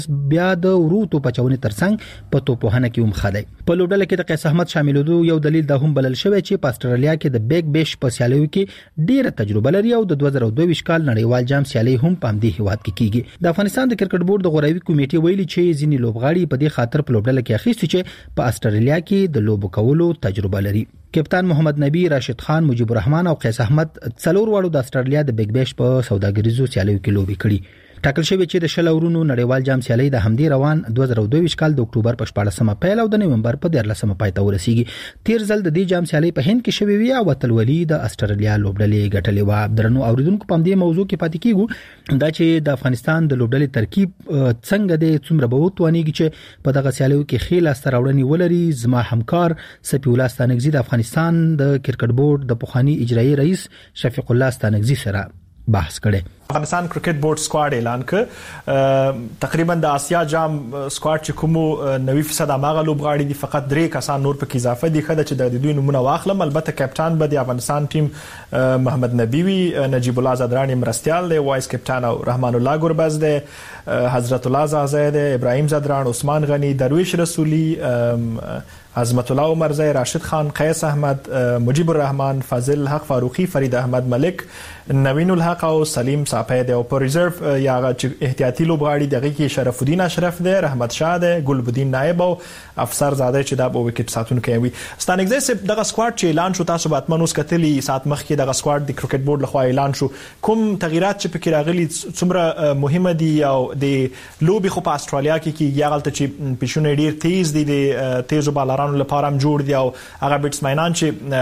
بیا د وروتو پچونې ترڅنګ په توپوهنه کې هم خدای په لوبډله کې د قیس احمد شاملېدو یو دلیل د هم بلل شوی چې په استرالیا کې د بیگ بیش په سیالیو کې ډیره تجربه لري او د 2022 کال نړیوال جام سیالي هم په همدې هیواد کې کیږي د افغانستان د کرکټ بورډ د غوراوي کمیټې ویلي چې ځینې لوبغاړي په دې خاطر په لوبډله کې اخیستي چې په استرالیا کې د لوبو کولو تجربه لري کپتان محمد نبی راشد خان مجيب الرحمن او قیس احمد څلور واړو د استرالیا د بیگ بیش په سوداګریزو سیالیو کې لوبي کړي ټاکل شوی چې د شلورونو نړیوال جام سیالي د همدې روان 2022 کال د اکتوبر په 14مه پیل او د نومبر په 13مه پای ته ورسیږي تیر ځل د دې جام سیالي په هند کې شوی وی او تلولي د استرالیا لوبډلې ګټلې و درنو اوریدونکو په دې موضوع کې پاتې کیږو دا چې د افغانستان د لوبډلې ترکیب څنګه د څومره به وتوانیږي چې په دغه سیالیو کې خېل استراوړنی ولري زما همکار سپی الله ستانګزی د افغانستان د کرکټ بورډ د پخوانی اجرایی رئیس شفیق الله ستانګزی سره بحث کړي افغانستان کرکټ بورډ سکواډ اعلان ک تقریبا د آسیا جام سکواډ چې کوم 90% هغه لوبغاړي دي فقط 3 کسان نور پکې اضافه دي خدای چې د دوی نمونه واخلم البته کپټان به د افغانستان ټیم محمد نبی وی نجیب الله زدرانی مرستيال دی وایس کپټان او رحمان الله ګربز دی حضرت الله زاهد دی ابراهیم زدران عثمان غنی درویش رسولی عظمت الله عمرزی راشد خان قیس احمد مجيب الرحمن فاضل حق فاروقی فرید احمد ملک نوین الحق او سلیم صاحب دی او په ریزرو یا احتیاطي لوبغاړي دغه کې شرف الدین اشرف دی رحمت شاه دی ګلبدین نائب او افسر زاده چې د وکټ ساتونکو وي ستانګزی دغه سکواډ چې اعلان شو تاسو به اتمنوس کتلی سات مخکې دغه سکواډ د کرکټ بورډ لخوا اعلان شو کوم تغیرات چې پکې راغلي څومره مهمه دي او د لوبي خو په استرالیا کې یاغلته چې پښونه ډیر تیز دي د تیزو بالرانو لپاره هم جوړ دي او هغه بیټسمنان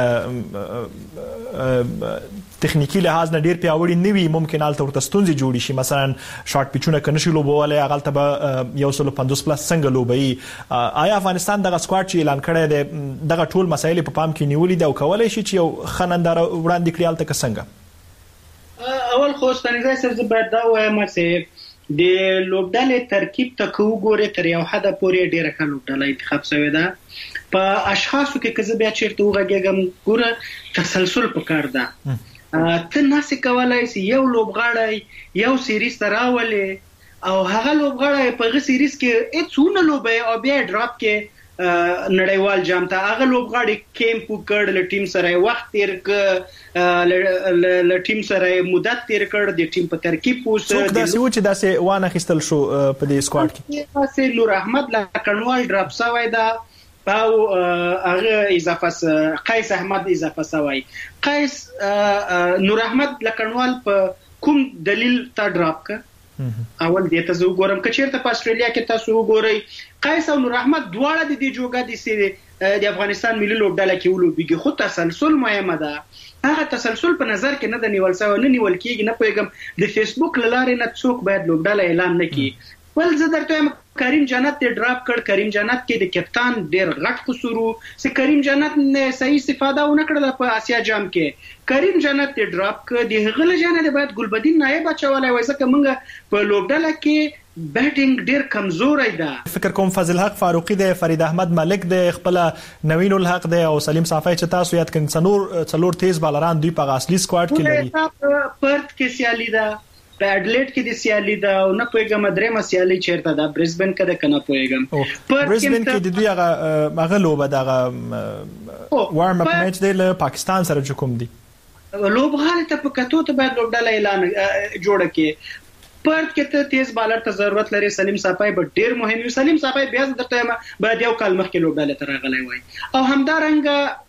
چې تخنیکی لحاظ نه ډیر پیاوړي نوي ممکن الته ورته ستونزې جوړي شي مثلا شارټ پیچونه کنه شي لوبواله هغه به 150 پلس څنګه لوبي آیا افغانستان دغه سکواډ چې اعلان کړی دی دغه ټول مسایل په پام کې نیولې دی او کولای شي چې یو خنندار وړاندې کړی الته څنګه اول خو ستنګای سر زبر دا وایم چې د لوبډلې ترکیب ته کو ګوره تر یو حد پورې ډیره ښه لوبډله انتخاب شوې ده په اشخاصو کې کزه بیا چیرته وګږم ګوره تسلسل پکار ده ته ناسې کولای سي یو لوبغاړی یو سیریز تراولې او هغه لوبغاړی په غو سیریز کې اڅونه لوبي او بیا ډراپ کې نړیوال جام ته هغه لوبغاړي کیمپ وکړ له ټیم سره وخت تیر ک له ټیم سره مدت تیر کړ د ټیم په ترکیب پوسټ څوک داسې و چې داسې وانه خستل شو په دې سکواډ کې تاسو نور احمد لکنوال ډراپ شوی دا او هغه اضافه قیس احمد اضافه شوی قیس نور احمد لکنوال په کوم دلیل تا ډراپ ک اول دې ته زه وګورم که چیرته په استرالیا کې تاسو وګورئ قیس او نور احمد دواړه د دې جوګه دي چې د افغانستان ملي لوبډله کې ولوبېږي خو تسلسل مهمه ده هغه تسلسل په نظر کې نه د نیول شوی نه نیول کېږي نه پوهېږم د فیسبوک له لارې نه څوک باید لوبډله اعلان نه کړي ول زه درته وایم کریم جنت ته ډراپ کړ کریم جنت کې د کپتان ډېر غټ قصور چې کریم جنت نه صحیح استفاده ونه کړله په آسیا جام کې کریم جنت ته ډراپ کړ د هغه لجنه باید ګلبدین نائب اچولای وای ځکه موږ په لوبډله کې بیټینګ ډیر کمزورې ده فکر کوم فضل حق فاروقی دی فرید احمد ملک دی خپل نوین الحق دی او سلیم صافی چې تاسو یاد کړئ څلور تیز بالران دوی په اصلي سکواډ کې لري پرت کې سیالي ده په اډلیډ کې د سیالي ده او نه پوهېږم درېمه سیالي چیرته ده برزبن کې ده کنه پوهېږم برزبن کې د دوی هغه لوبه دغه وارم اپ میچ دی له پاکستان سره چې کوم دی لوبغاړي ته په کتو ته باید لوبډله اعلان جوړه کې پرت کې ته تیز بالر ته ضرورت لري سلیم صافی به ډیر مهم وي سلیم صافی بیا درته باید یو کال مخکې لوبډله ته راغلی وای او همدارنګه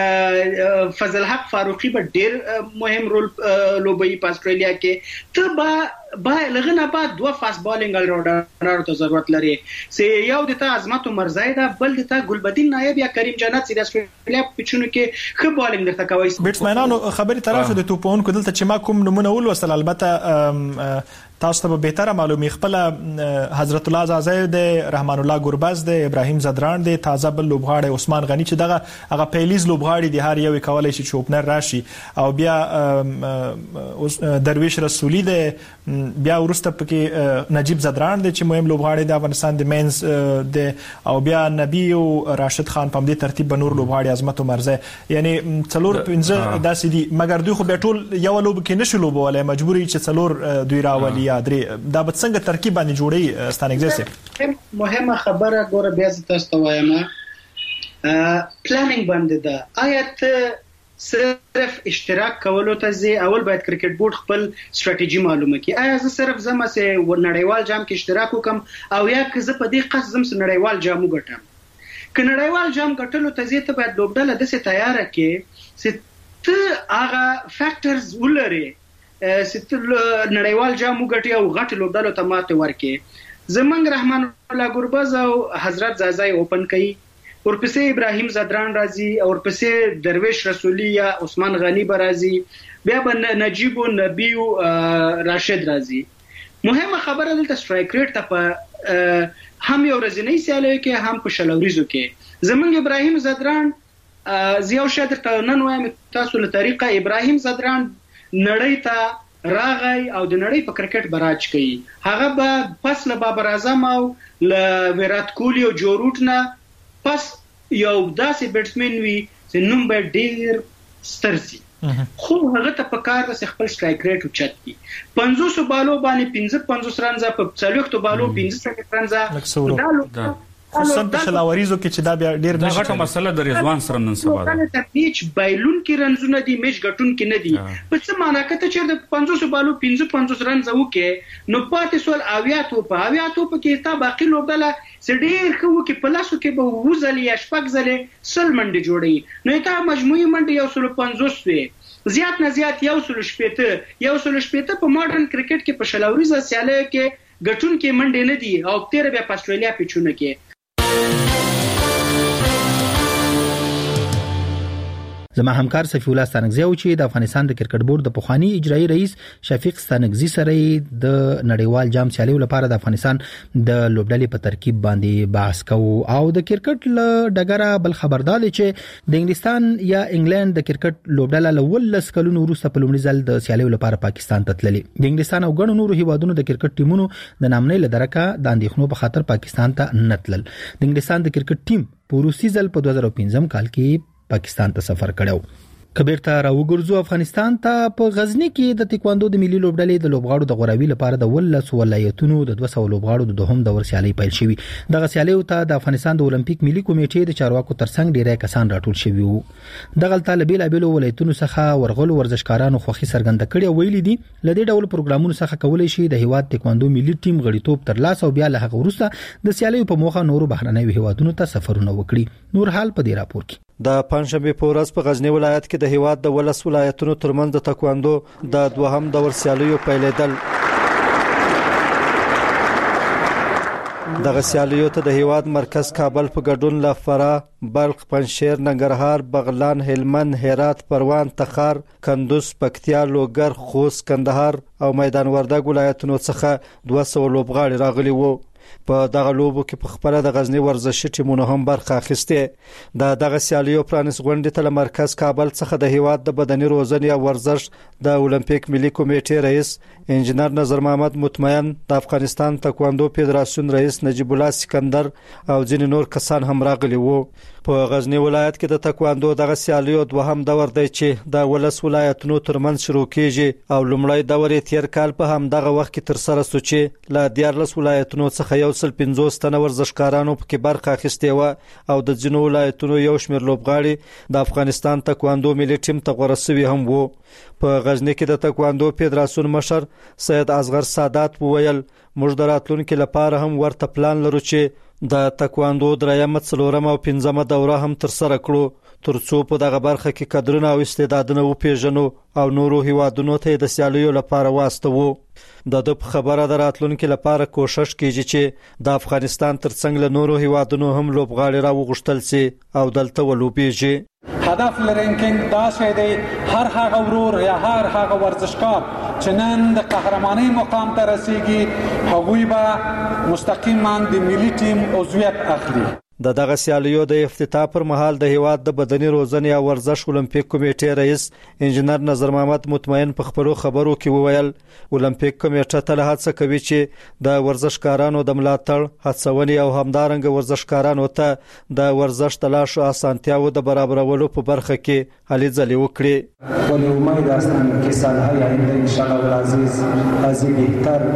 فضل حق فاروقی به ډیر مهم رول لوبي په استرالیا کې ته با لغنه بعد دوه فاست بالینګ الراونډر ته ضرورت لري سي یو د ته عظمت عمرزی ده بل د ته ګلبدین نائب یا کریم جنت سي د استرالیا پچونو کې خو بالینګ درته کوي بیټسمنانو خبري طرف د توپون کو دلته چې ما کوم نمونه ول وصل البته تاسو ته به تر معلومي خپل حضرت الله زاهد رحمان الله ګربز دی ابراهیم زدران دی تازه بل لوبغاړی عثمان غنی چې دغه هغه پیلیز لوبغاړی دی هر یو کولای شي چې اوپنر راشي او بیا درویش رسولی دی بیا ورسته پکې نجیب زدران دی چې مهم لوبغاړی د افغانستان د مینز دی او بیا نبی او راشد خان په دې ترتیب بنور لوبغاړی عظمت عمرزی یعنی څلور پنځه داسې دي مګر دوی خو به ټول یو لوب کې نشو لوبولای مجبوري چې څلور دوی راولي یا 3 دا به څنګه ترکیب باندې جوړي ستانګزه مهمه خبره ګوره بیا تاسو ته وایم پلانینګ باندې ده. آیا ته صرف اشتراک کولو ته ځي؟ اول باید کرکټ بورډ خپل ستراتیژي معلومه کړي. آیا زه صرف زما سه نړیوال جام کې اشتراک وکم او یا که زه په دې قصد زم نړیوال جام وګټم؟ که نړیوال جام ګټلو ته ځي ته باید لوبډله د څه تیار کې چې ته هغه فیکټرز ولري چې ته نړیوال جام وګټي او غټ لوبډله ته ماته ورکې. زمنګ رحمان الله ګربز او حضرت زازای اوپن کوي، ورپسې ابراهیم زدران راځي، ورپسې درویش رسولی یا عثمان غنی برازي، بیا به نجیب و نبی و راشد راځي. مهمه خبره دلته سټرایک ریټ ته په هم یو ورځنی سیالیو کې هم په شلوریزو کې زمنګ ابراهیم زدران زیاو شادر ته نن وایم تاسو له طریقه ابراهیم زدران نړۍ ته راغی او د نړۍ په کرکټ براج کوي. هغه به پس له بابر اعظم او له ویرات کوهلی او جو روټ نه پس یو داسې بیټسمن وي چې نوم به ډیر ستر شي، خو هغه ته په کار د خپل سټرایک ریټ اوچت کړي. 500 بالو باندې 50 رنز په 40 بالو 15 رنز خصوصا په شلاوریزو کې چې دا بیا ډیر نشي. دا غټه مسله د رضوان سره نن سبا ده. دا میچ بایلون کې رنزونه دي، میچ ګټون کې نه دي. په څه معنی کته چې د 500 بالو 15 رنز وکې نو پاتې سول اویاتو کې تا باقی لوبله سډیر خو کې پلاسو کې به وزل یا شپږ زلې سل منډه جوړي نو تا مجموعي منډه 150 وي زیات نه زیات 170 په ماډرن کرکټ کې په شلاوریزه سیاله کې ګټون کې منډه نه دي او تیر بیا په استرالیا پیچونه کې. زما همکار صفی الله ستانکزی او چې د افغانستان د کرکټ بورډ د پخوانی اجرایی رئیس شفیق ستانکزی سره د نړیوال جام سیالیو لپاره د افغانستان د لوبډلې په ترکیب باندې بحث کوو او د کرکټ له ډګره بل خبردار چې د انګلستان یا انګلند د کرکټ لوبډله له ولس کلونو وروسته په لومړي ځل د سیالیو لپاره پاکستان ته تللي. د انګلستان او ګڼو نورو هیوادونو د کرکټ ټیمونو د نامنۍ لدرکه د اندېښنو په خاطر پاکستان ته نه تلل. د انګلستان د کرکټ ټیم په روسي ځل په 2015 کال کې پاکستان ته سفر کړو. کبیرته راوګرځو افغانستان ته. په غزنی کې د تکواندو د ملي لوبډلې د لوبغاړو د غوراوي لپاره د ولس ولایتونو د 200 لوبغاړو د دوهم دور سیالي پیل شوې. دغه سیالي ته د افغانستان د اولمپیک ملي کمیټې د چارواکو ترڅنګ ډیری کسان راټول شوي وو. دغه طالبې لابل ولایتونو څخه ورغلو ورزشکارانو خوخي څرګنده کړې ویلي دي لدې ډول پروګرامونو څخه کولای شي د هیواد تکواندو ملي ټیم غړیتوب ترلاسه او بیا له هغه وروسته د سیالي په موخه نورو بهرنۍ هیوادونو ته سفرونه وکړي. نور حال په دې راپور کې. د پنځشنبه په ورځ په غزنی ولایت کې د هیواد د ولس ولایتونو ترمنځ د تکواندو د دوهم دور سیالیو پیلېدل. دغه سیالیو ته د هیواد مرکز کابل په ګډون له فراه، بلخ، پنجشیر، ننګرهار، بغلان، هلمند، هرات، پروان، تخار، کندوز، پکتیا، لوګر، خوست، کندهار او میدان وردګ ولایتونو څخه 200 لوبغاړي راغلي وو. په دغه لوبو کې په خپل د غزنی ورزشي ټیمونو هم برخه اخیسته. دغه سیالیو پرانس غونډې ته مرکز کابل څخه د هیواد د بدني روزنې او ورزش د اولمپیک ملي کمیټې رئیس انجنیر نظر محمد مطمئن، د افغانستان تکواندو فدراسیون رئیس نجیب الله سکندر او ځینې نور کسان هم راغلي وو. په غزنی ولایت کې د تکواندو دغه سیالیو دوهم دور دی چې د ولس ولایتونو ترمنځ شروع کیږي او لومړی دور یې تیر کال په هم دغه وخت کې تر سره سو چې له 14 ولایتونو څخه 150 تنه ورزشکارانو په کې برخه اخیستې و او د ځینو ولایتونو یو شمېر لوبغاړي د افغانستان تکواندو ملي ټیم ته غوړه شوي هم وو. په غزنی کې د تکواندو فدراسیون مشر سید اصغر سادات وویل موږ د راتلونکو لپاره هم ورته پلان لرو چې د تکواندو درېمه، څلورمه او پنځمه دوره هم تر سره کړو ترڅو په دغه برخه کې کادرونه او استعدادونه وپیژنو او نورو هیوادونو ته د سیالیو لپاره واستوو. د خبره د راتلونکو لپاره کوشش کیږي چې د افغانستان ترڅنګ له نورو هیوادونو هم لوبغاړي راوغښتل شي او دلته ولوبېږي. هدف لرونکي دا شی دی هر هغه ورور یا هر هغه ورزشکار چې نن د قهرمانۍ مقام ته رسیږي هغوی به مستقیما د ملي ټیم عضویت اخلي. د دغه سیالیو د افتتاح پر مهال د هیواد د بدني روزنې او ورزش اولمپیک کمیټې رئیس انجنیر نظر محمد مطمئن په خبرو کې وویل اولمپیک کمیټه تل هڅه کوي چې د ورزشکارانو د ملاتړ هڅونې او همدارنګه ورزشکارانو ته د ورزش د لاشو اسانتیاو د برابرولو په برخه کې هلې ځلې وکړي. ولی امید هستم که سالهای آینده انشاءالله العزیز از این بهتر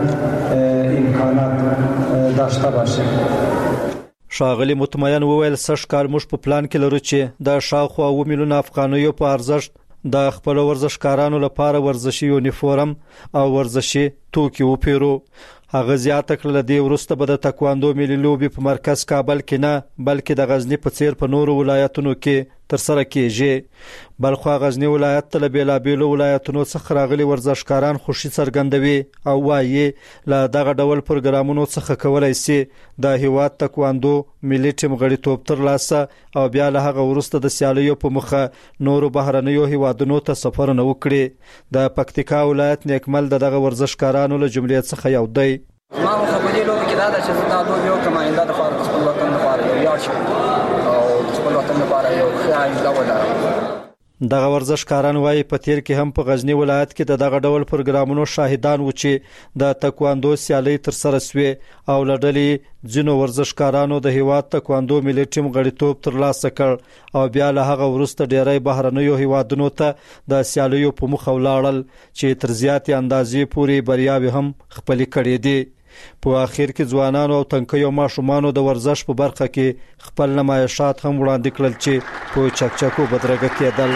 امکانات داشته باشیم. ښاغلي مطمئن وویل سږ کال موږ په پلان کې لرو چې د شاوخوا 2 میلیونه افغانیو په ارزښت د خپل ورزشکارانو لپاره ورزشي یونیفورم او ورزشي توکي وپیرو. هغه زیاته کړل د وروسته به د تکواندو ملي لوبي په مرکز کابل کې نه بلکې د غزنی په څیر په نورو ولایتونو کې تر سره کیږي. بلخو غزنی ولایت ته بیلابیلو ولایتونو څخه راغلي ورزشکاران خوشي څرګندوي او وايي له دغه ډول پروګرامونو څخه کولای شي د هیواد تکواندو ملي ټیم غړیتوب تر لاسه او بیا له هغه وروسته د سیالیو په مخه نورو بهرنیو هیوادونو ته سفر نه وکړي. د پکتیکا ولایت نیکمل دغه ورزشکارانو له جملې څخه یو دی. ما خو دې لوبې کې دا د چې دا لوبې یو کماینده د خپل وطن لپاره یو یاد شي او خپل وطن لپاره یو ښه آینده ولري. دغه ورزشکاران وايي په تیر کې هم په غزنی ولایت کې دغه ډول پروګرامونو شاهدان و چې د تکواندو سیالي تر سره شوې او لړلې ځینو ورزشکارانو د هیواد تکواندو ملي ټیم غړیتوب تر لاسه کړ او بیا له هغه وروسته ډیری بهرنیو هیوادونو ته د سیالیو په مخ ولاړل چې تر زیاتې اندازې پورې بریاوي هم خپل کړې دي. په اخر کې ځوانانو او تنکیو ماشومانو د ورزش په برخه کې خپل نمایشات هم وړاندې کړل چې په چکچکو بدرګه کېدل.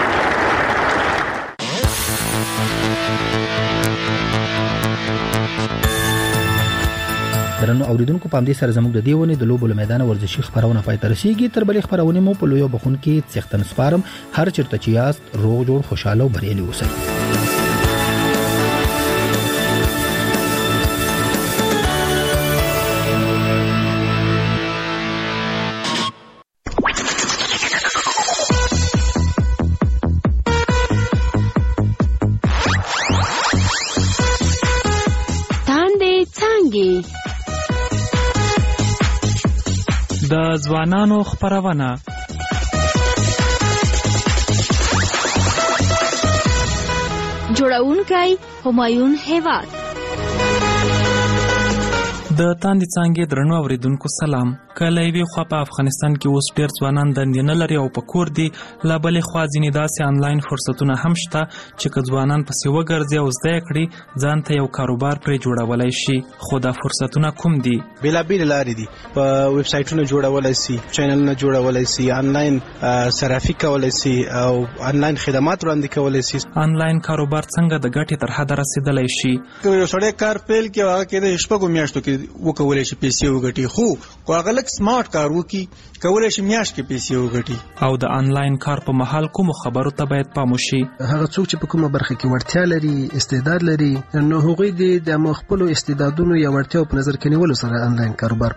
درنو اوریدونکو په همدې سره زموږ د دیونې د لوبو میدان ورزشي خبرونه پای ته رسیدي. تر بلې خبرونه مو په لویو بخون کې څښتن سپارم. هر چیرته چې یاست روغ جوړ خوشاله او بریالي اوسئ. د ځوانانو خبرونه جوړونکی همایون هیواد. د تاندې څانګې درنو اوریدونکو سلام. کله یوې خوا په افغانستان کې اوس ډېر ځوانان دندې نه لري او په کور دي، لا بلې خوا ځینې داسې آنلاین فرصتونه هم شته چې که ځوانان پسې وګرځي او زده یې کړي ځان ته یو کاروبار پرې جوړولی شي. خو دا فرصتونه کوم دي؟ بېلابېلې لارې دي. په ویب سایټونه جوړولی سي، چینلونه جوړولی سي، آنلاین صرافي کولی سي او آنلاین خدمات وړاندې کولی سي. آنلاین کاروبار څنګه د ګټې تر حده رسېدلی شي؟ که یو سړی کار پیل کړي هغه کې د شپږو میاشتو کې وکولی شي پیسې وګټي، خو که هغه لږ سمارټ کار وکړي کولی شي میاشت کې پیسې وګټي. او د آنلاین کار په مهال کومو خبرو ته باید پام وشي؟ هغه څوک چې په کومه برخه کې وړتیا لري، استعداد لري، نو هغوی د خپلو استعدادونو یا وړتیاو په نظر کې نیولو سره آنلاین کاروبار